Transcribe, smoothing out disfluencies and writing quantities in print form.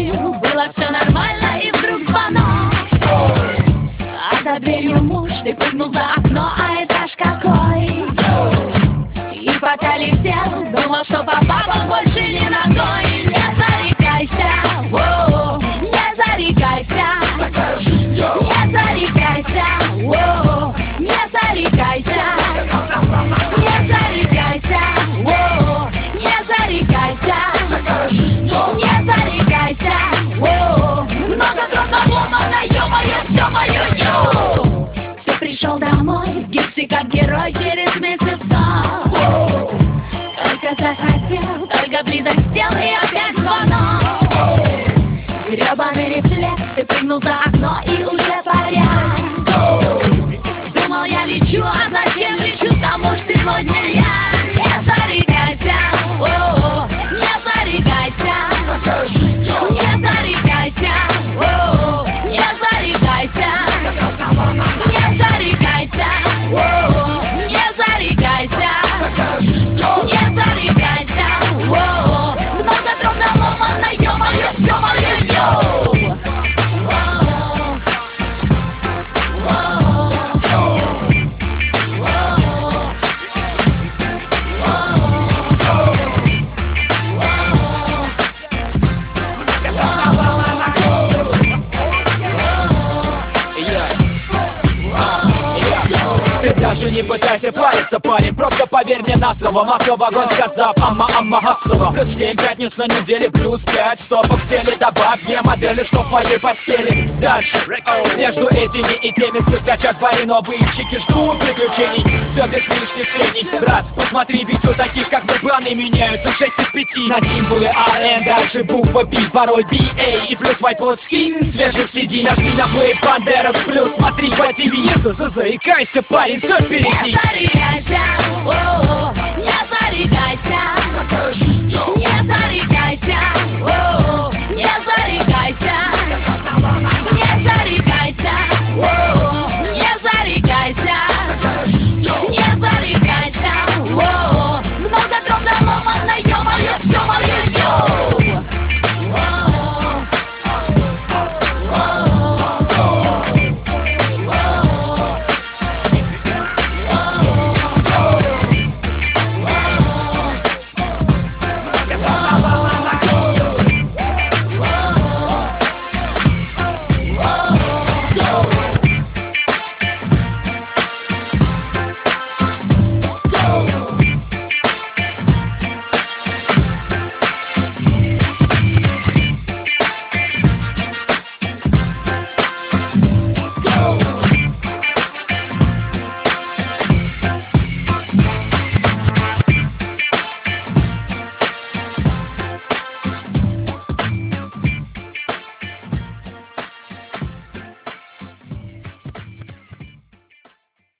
ходил, было все нормально, и вдруг звонок. А за дверью муж, ты прыгнул за окно, а этаж какой. И пока летел, думал, что по бабам больше ни ногой. Не зарекайся, воу, не зарекайся, такая жизнь, йоу. не зарекайся, воу, не зарекайся, не зарекайся, воу, не зарекайся, Такая жизнь, йоу. не зарекайся, воу. Много трудно ломано, ё-моё, всё моё, йоу. Все, пришел домой, в гипсе как герой через месяц снов. Только захотел, только близок сел, и опять звонок. Гребаный рефлекс, ты прыгнул за окно, и уже порядок. Думал, я лечу, а зачем лечу, потому что сегодня я. Не зарекайся, о, не зарекайся, Такая жизнь, йоу. не зарекайся, о, не зарекайся, не зарекайся, о, не зарекайся, Такая жизнь, йоу. не зарекайся, о, много трудно ломано, ё-моё, всё моё, йоу. Ты даже не пытайся париться, парень, просто поверь мне на слово. Масло в огонь сказав, амма гаслова. Плюс 7 пятниц на неделе, плюс 5 стопок в теле. Добавь 2 модели, что в твоей постели. Дальше, между этими и теми выскочат твои новые чики. Жду приключений, все без лишних сведений. Брат, посмотри, ведь у таких как мы планы меняются 6 из 5 на символы АН, дальше буква B, порой BA и плюс White Pod Ski. Свежих CD, нажми на плей, Бандерас плюс, смотри по ТВ. Не заикайся, парень, все впереди. Не зарекайся, о, не зарекайся, Такая жизнь, йоу. не зарекайся.